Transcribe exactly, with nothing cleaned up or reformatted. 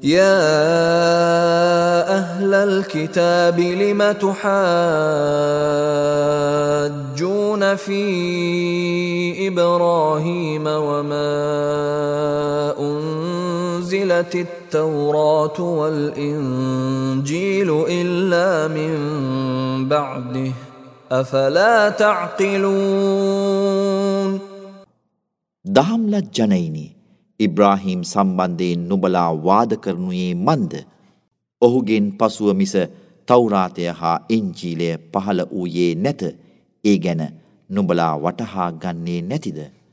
يا أهل الكتاب لم تحاجون في إبراهيم وما أنزلت التوراة والإنجيل إلا من بعده أفلا تعقلون. දහම් ලජ්ජනයිනි, ඉබ්‍රාහීම් සම්බන්ධයෙන් නුඹලා වාද කරනුයේ මන්ද? ඔහුගෙන් පසුව මිස තවුරාතය හා ඉන්ජීලය පහළ වූයේ නැත. ඒ ගැන නුඹලා වටහා ගන්නේ නැතිද?